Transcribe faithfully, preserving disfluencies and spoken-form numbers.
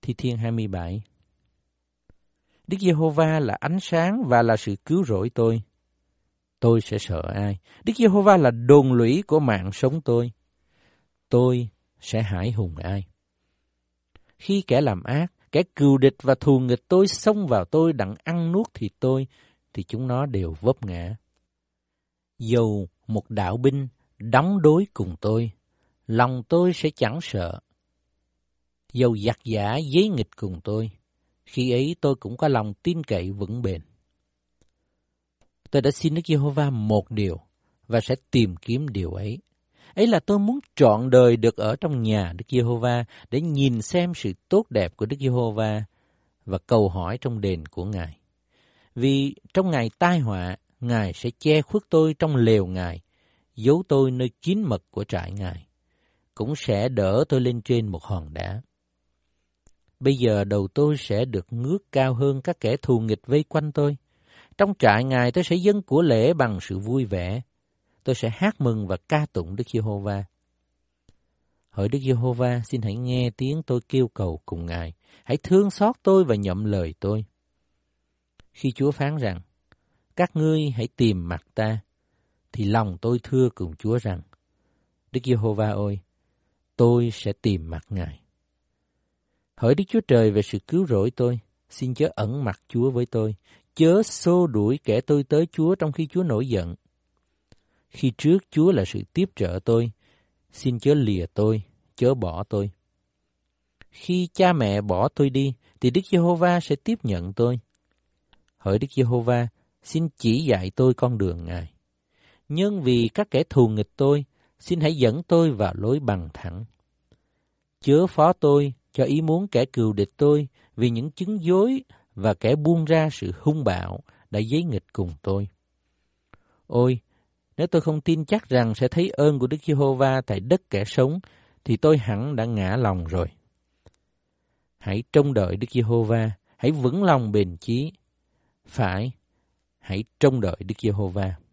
Thi Thiên hai mươi bảy. Đức Giê-hô-va là ánh sáng và là sự cứu rỗi tôi. Tôi sẽ sợ ai? Đức Giê-hô-va là đồn lũy của mạng sống tôi. Tôi sẽ hãi hùng ai? Khi kẻ làm ác, kẻ cừu địch và thù nghịch tôi xông vào tôi đặng ăn nuốt thịt tôi, thì chúng nó đều vấp ngã. Dầu một đạo binh đóng đối cùng tôi, lòng tôi sẽ chẳng sợ. Dầu giặc giả giấy nghịch cùng tôi, khi ấy tôi cũng có lòng tin cậy vững bền. Tôi đã xin Đức Giê-hô-va một điều và sẽ tìm kiếm điều ấy. Ấy là tôi muốn trọn đời được ở trong nhà Đức Giê-hô-va để nhìn xem sự tốt đẹp của Đức Giê-hô-va và cầu hỏi trong đền của Ngài. Vì trong ngày tai họa, Ngài sẽ che khuất tôi trong lều Ngài, giấu tôi nơi kín mật của trại Ngài, cũng sẽ đỡ tôi lên trên một hòn đá. Bây giờ đầu tôi sẽ được ngước cao hơn các kẻ thù nghịch vây quanh tôi. Trong trại Ngài tôi sẽ dâng của lễ bằng sự vui vẻ. Tôi sẽ hát mừng và ca tụng Đức Giê-hô-va. Hỡi Đức Giê-hô-va, xin hãy nghe tiếng tôi kêu cầu cùng Ngài. Hãy thương xót tôi và nhậm lời tôi. Khi Chúa phán rằng, các ngươi hãy tìm mặt ta, thì lòng tôi thưa cùng Chúa rằng, Đức Giê-hô-va ơi, tôi sẽ tìm mặt Ngài. Hỡi Đức Chúa Trời về sự cứu rỗi tôi, xin chớ ẩn mặt Chúa với tôi, chớ xô đuổi kẻ tôi tới Chúa trong khi Chúa nổi giận. Khi trước Chúa là sự tiếp trợ tôi, xin chớ lìa tôi, chớ bỏ tôi. Khi cha mẹ bỏ tôi đi, thì Đức Giê-hô-va sẽ tiếp nhận tôi. Hỡi Đức Giê-hô-va, xin chỉ dạy tôi con đường Ngài. Nhưng vì các kẻ thù nghịch tôi, xin hãy dẫn tôi vào lối bằng thẳng. Chớ phó tôi cho ý muốn kẻ cừu địch tôi, vì những chứng dối và kẻ buông ra sự hung bạo đã giấy nghịch cùng tôi. Ôi, nếu tôi không tin chắc rằng sẽ thấy ơn của Đức Giê-hô-va tại đất kẻ sống, thì tôi hẳn đã ngã lòng rồi. Hãy trông đợi Đức Giê-hô-va, hãy vững lòng bền chí. Phải, hãy trông đợi Đức Giê-hô-va.